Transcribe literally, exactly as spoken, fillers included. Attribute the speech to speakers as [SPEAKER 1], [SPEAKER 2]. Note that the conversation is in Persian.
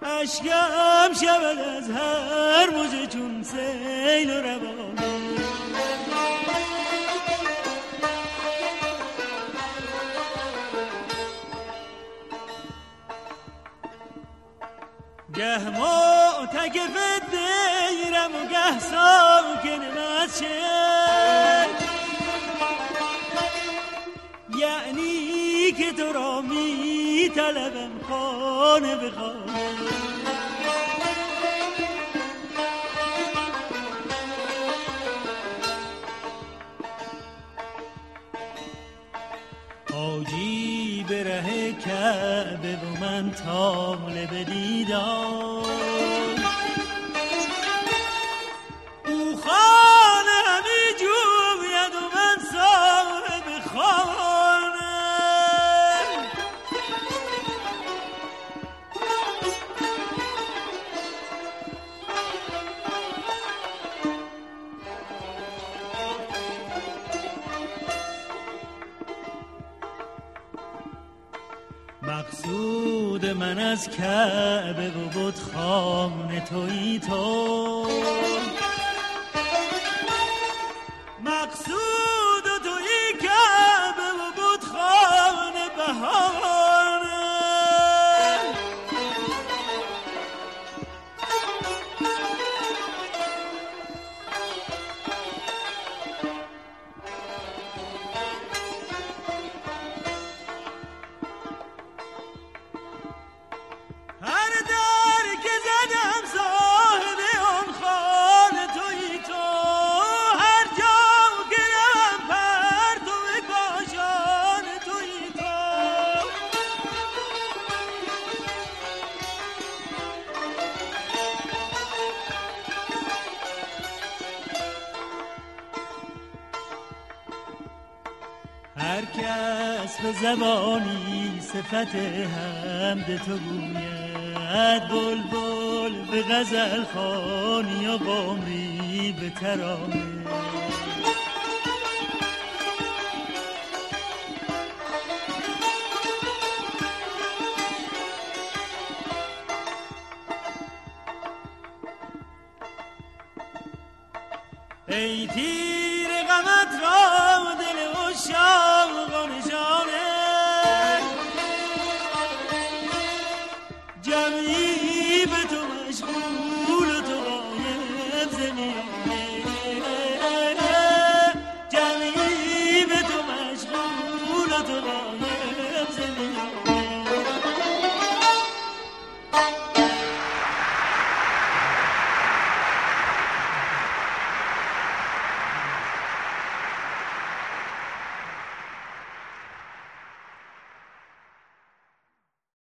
[SPEAKER 1] اشکم شود از هر موجه چون سیل و روان. گه معتکف دیرم و گه ساکن مسجد، یعنی که تو را می طلبم خانه به خانه. حاجی به ره کعبه و من طالب دیدار، او خانه همی جوید و من صاحب خانه. مقصود من از کعبه و بود خانه تویی تو، مقصود تویی کعبه و بود خانه بهانه. هر کس به زبانی صفت حمد تو گوید، بلبل به غزل خوانی و قمری به ترانه. ای تیر غمت را دل عشاق و نشانه،